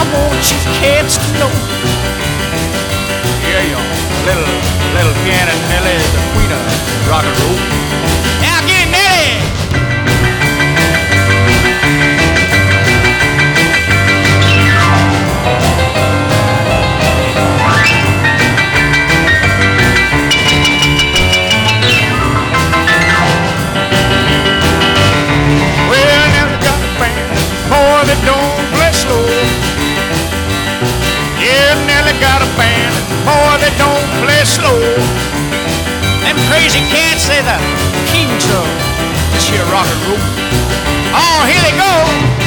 want you cats to know. Yeah, y'all. Little piano Nellie, the queen of rock and roll. Now get it, Nellie! Well, Nellie got a band, boy, that don't play slow. Yeah, Nellie got a band, boy, that don't play slow. Them crazy cats say the kings of this here rock and roll. Oh, here they go.